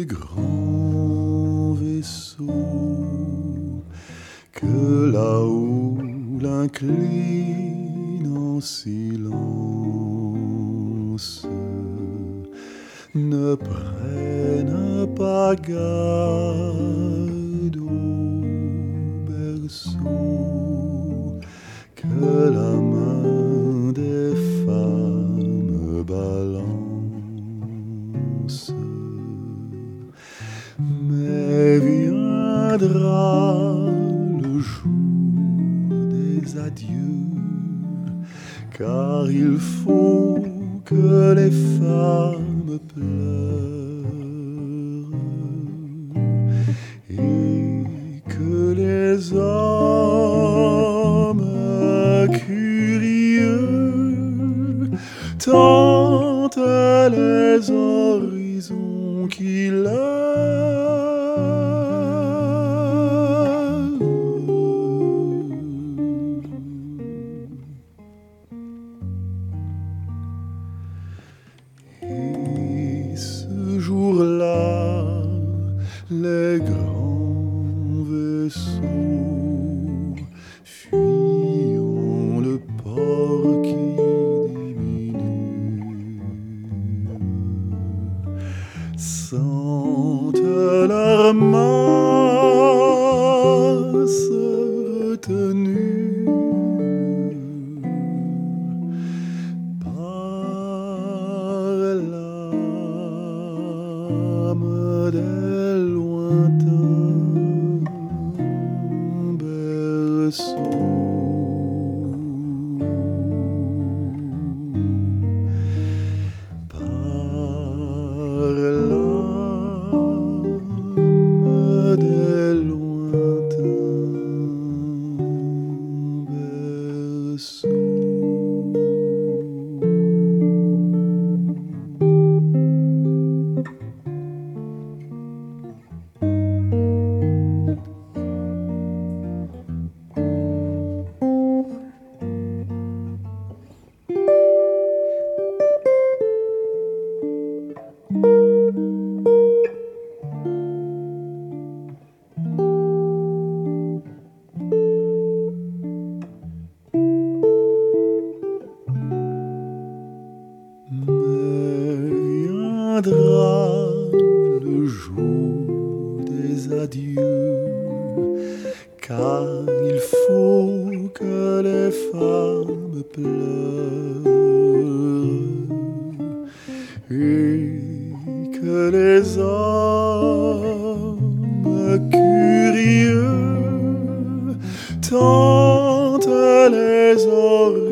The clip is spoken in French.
les grands vaisseaux que là-haut l'incline en silence ne prennent pas garde au berceau que la main des femmes balance. Mais viendra le jour des adieux, car il faut que les femmes pleurent et que les hommes curieux tentent les horizons qui Et ce jour-là, les grands vaisseaux fuyant le port qui diminue sentent leur masse retenue des lointains berceaux, par l'âme des lointains berceaux. Viendra le jour des adieux, car il faut que les femmes pleurent et que les hommes curieux tentent les horizons